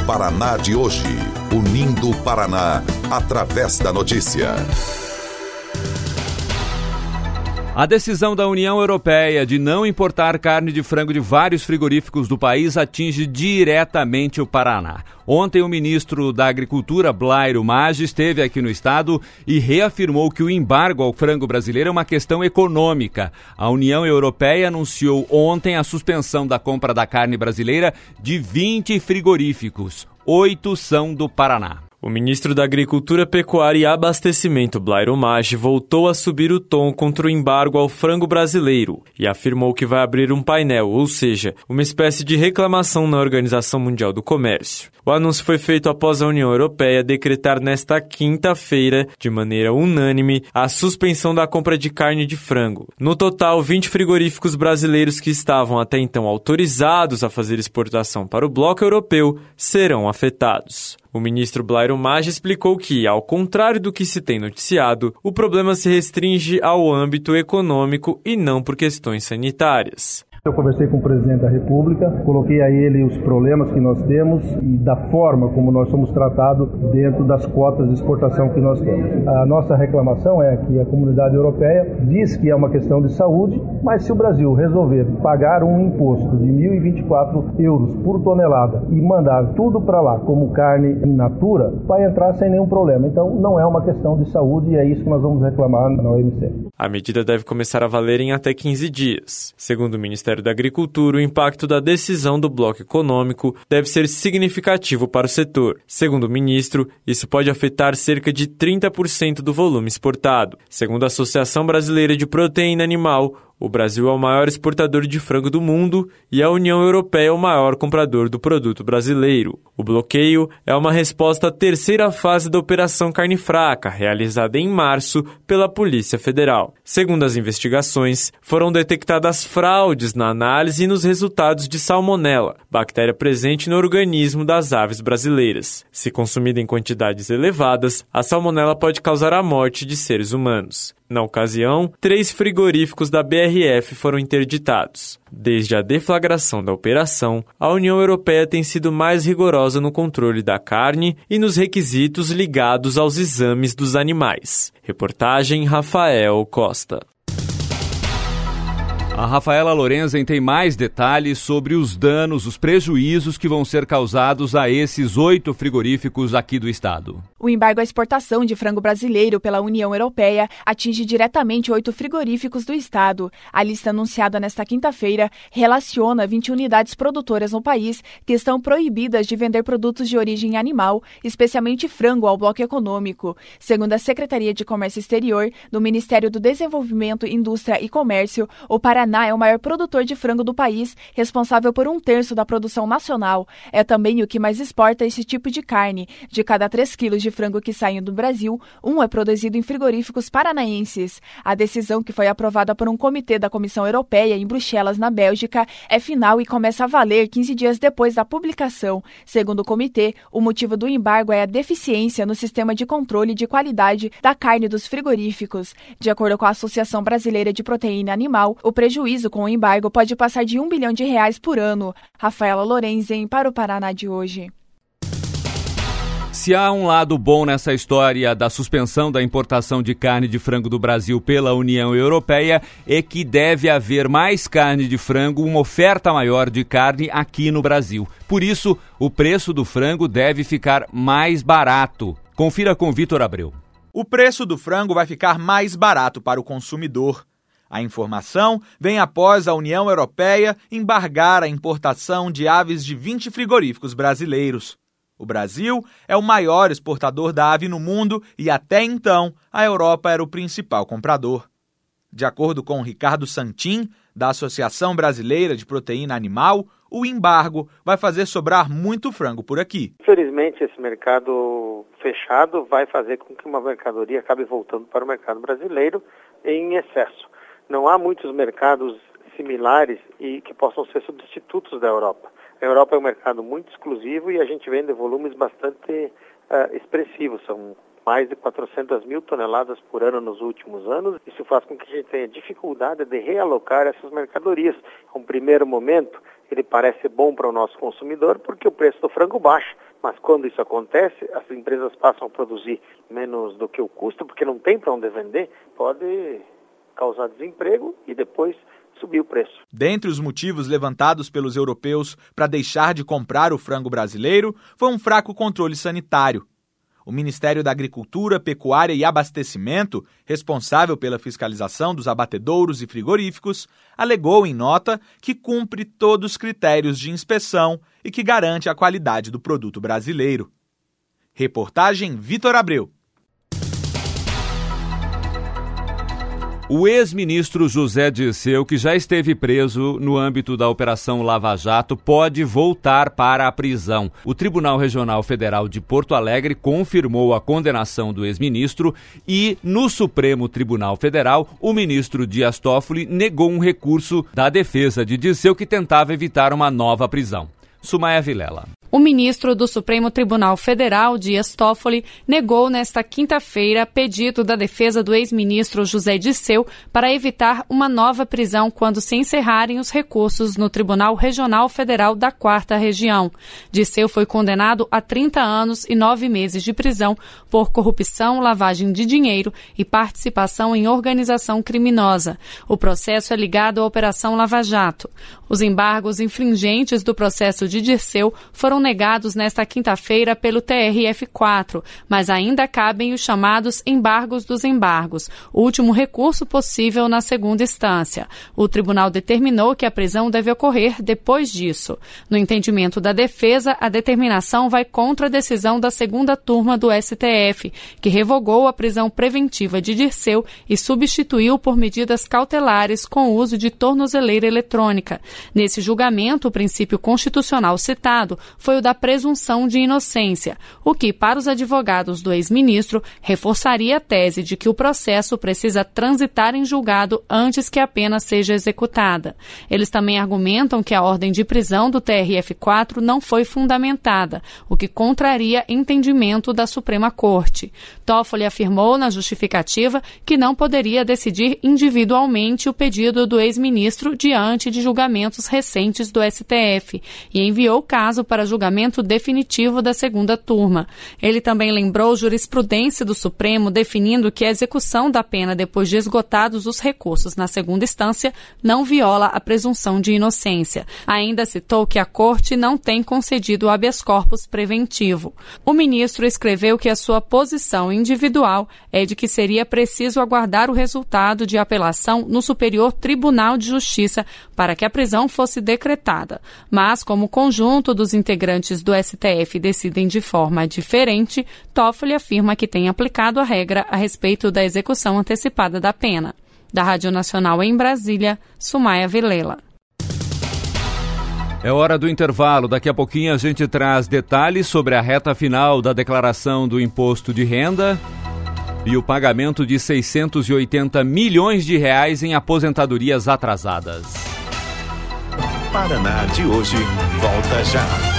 Paraná de hoje. Unindo o Paraná através da notícia. A decisão da União Europeia de não importar carne de frango de vários frigoríficos do país atinge diretamente o Paraná. Ontem, o ministro da Agricultura, Blairo Maggi, esteve aqui no estado e reafirmou que o embargo ao frango brasileiro é uma questão econômica. A União Europeia anunciou ontem a suspensão da compra da carne brasileira de 20 frigoríficos. 8 são do Paraná. O ministro da Agricultura, Pecuária e Abastecimento, Blairo Maggi, voltou a subir o tom contra o embargo ao frango brasileiro e afirmou que vai abrir um painel, ou seja, uma espécie de reclamação na Organização Mundial do Comércio. O anúncio foi feito após a União Europeia decretar nesta quinta-feira, de maneira unânime, a suspensão da compra de carne de frango. No total, 20 frigoríficos brasileiros que estavam até então autorizados a fazer exportação para o bloco europeu serão afetados. O ministro Blairo Maggi explicou que, ao contrário do que se tem noticiado, o problema se restringe ao âmbito econômico e não por questões sanitárias. Eu conversei com o presidente da República, coloquei a ele os problemas que nós temos e da forma como nós somos tratados dentro das cotas de exportação que nós temos. A nossa reclamação é que a comunidade europeia diz que é uma questão de saúde, mas se o Brasil resolver pagar um imposto de 1.024 euros por tonelada e mandar tudo para lá como carne in natura, vai entrar sem nenhum problema. Então não é uma questão de saúde e é isso que nós vamos reclamar na OMC. A medida deve começar a valer em até 15 dias. Segundo o Ministério da Agricultura, o impacto da decisão do bloco econômico deve ser significativo para o setor. Segundo o ministro, isso pode afetar cerca de 30% do volume exportado. Segundo a Associação Brasileira de Proteína Animal, o Brasil é o maior exportador de frango do mundo e a União Europeia é o maior comprador do produto brasileiro. O bloqueio é uma resposta à terceira fase da Operação Carne Fraca, realizada em março pela Polícia Federal. Segundo as investigações, foram detectadas fraudes na análise e nos resultados de salmonela, bactéria presente no organismo das aves brasileiras. Se consumida em quantidades elevadas, a salmonela pode causar a morte de seres humanos. Na ocasião, 3 frigoríficos da BRF foram interditados. Desde a deflagração da operação, a União Europeia tem sido mais rigorosa no controle da carne e nos requisitos ligados aos exames dos animais. Reportagem Rafael Costa. A Rafaela Lorenzen tem mais detalhes sobre os danos, os prejuízos que vão ser causados a esses 8 frigoríficos aqui do estado. O embargo à exportação de frango brasileiro pela União Europeia atinge diretamente 8 frigoríficos do estado. A lista anunciada nesta quinta-feira relaciona 20 unidades produtoras no país que estão proibidas de vender produtos de origem animal, especialmente frango, ao bloco econômico. Segundo a Secretaria de Comércio Exterior do Ministério do Desenvolvimento, Indústria e Comércio, o Paraná é o maior produtor de frango do país, responsável por 1/3 da produção nacional. É também o que mais exporta esse tipo de carne. De cada 3 quilos de frango que saem do Brasil, 1 é produzido em frigoríficos paranaenses. A decisão, que foi aprovada por um comitê da Comissão Europeia em Bruxelas, na Bélgica, é final e começa a valer 15 dias depois da publicação. Segundo o comitê, o motivo do embargo é a deficiência no sistema de controle de qualidade da carne dos frigoríficos. De acordo com a Associação Brasileira de Proteína Animal, o prejuízo com o embargo pode passar de R$1 bilhão por ano. Rafaela Lorenzen, para o Paraná de hoje. Se há um lado bom nessa história da suspensão da importação de carne de frango do Brasil pela União Europeia, é que deve haver mais carne de frango, uma oferta maior de carne aqui no Brasil. Por isso, o preço do frango deve ficar mais barato. Confira com Vitor Abreu. O preço do frango vai ficar mais barato para o consumidor. A informação vem após a União Europeia embargar a importação de aves de 20 frigoríficos brasileiros. O Brasil é o maior exportador da ave no mundo e, até então, a Europa era o principal comprador. De acordo com Ricardo Santin, da Associação Brasileira de Proteína Animal, o embargo vai fazer sobrar muito frango por aqui. Infelizmente, esse mercado fechado vai fazer com que uma mercadoria acabe voltando para o mercado brasileiro em excesso. Não há muitos mercados similares e que possam ser substitutos da Europa. A Europa é um mercado muito exclusivo e a gente vende volumes bastante expressivos. São mais de 400 mil toneladas por ano nos últimos anos. Isso faz com que a gente tenha dificuldade de realocar essas mercadorias. Em um primeiro momento, ele parece bom para o nosso consumidor porque o preço do frango baixa, Mas quando isso acontece, as empresas passam a produzir menos do que o custo, porque não tem para onde vender, pode causar desemprego e depois subir o preço. Dentre os motivos levantados pelos europeus para deixar de comprar o frango brasileiro foi um fraco controle sanitário. O Ministério da Agricultura, Pecuária e Abastecimento, responsável pela fiscalização dos abatedouros e frigoríficos, alegou em nota que cumpre todos os critérios de inspeção e que garante a qualidade do produto brasileiro. Reportagem Vitor Abreu. O ex-ministro José Dirceu, que já esteve preso no âmbito da Operação Lava Jato, pode voltar para a prisão. O Tribunal Regional Federal de Porto Alegre confirmou a condenação do ex-ministro e, no Supremo Tribunal Federal, o ministro Dias Toffoli negou um recurso da defesa de Dirceu que tentava evitar uma nova prisão. Sumaia Vilela. O ministro do Supremo Tribunal Federal, Dias Toffoli, negou nesta quinta-feira pedido da defesa do ex-ministro José Dirceu para evitar uma nova prisão quando se encerrarem os recursos no Tribunal Regional Federal da 4ª Região. Dirceu foi condenado a 30 anos e 9 meses de prisão por corrupção, lavagem de dinheiro e participação em organização criminosa. O processo é ligado à Operação Lava Jato. Os embargos infringentes do processo de Dirceu foram negados nesta quinta-feira pelo TRF4, mas ainda cabem os chamados embargos dos embargos, o último recurso possível na segunda instância. O tribunal determinou que a prisão deve ocorrer depois disso. No entendimento da defesa, a determinação vai contra a decisão da segunda turma do STF, que revogou a prisão preventiva de Dirceu e substituiu por medidas cautelares com o uso de tornozeleira eletrônica. Nesse julgamento, o princípio constitucional citado foi o da presunção de inocência, o que, para os advogados do ex-ministro, reforçaria a tese de que o processo precisa transitar em julgado antes que a pena seja executada. Eles também argumentam que a ordem de prisão do TRF4 não foi fundamentada, o que contraria entendimento da Suprema Corte. Toffoli afirmou na justificativa que não poderia decidir individualmente o pedido do ex-ministro diante de julgamentos recentes do STF e enviou o caso para julgamento definitivo da segunda turma. Ele também lembrou jurisprudência do Supremo definindo que a execução da pena depois de esgotados os recursos na segunda instância não viola a presunção de inocência. Ainda citou que a Corte não tem concedido o habeas corpus preventivo. O ministro escreveu que a sua posição individual é de que seria preciso aguardar o resultado de apelação no Superior Tribunal de Justiça para que a prisão fosse decretada. Mas, como o conjunto dos integrantes do STF decidem de forma diferente, Toffoli afirma que tem aplicado a regra a respeito da execução antecipada da pena. Da Rádio Nacional em Brasília, Sumaia Vilela. É hora do intervalo. Daqui a pouquinho a gente traz detalhes sobre a reta final da declaração do imposto de renda e o pagamento de 680 milhões de reais em aposentadorias atrasadas. Paraná de hoje volta já.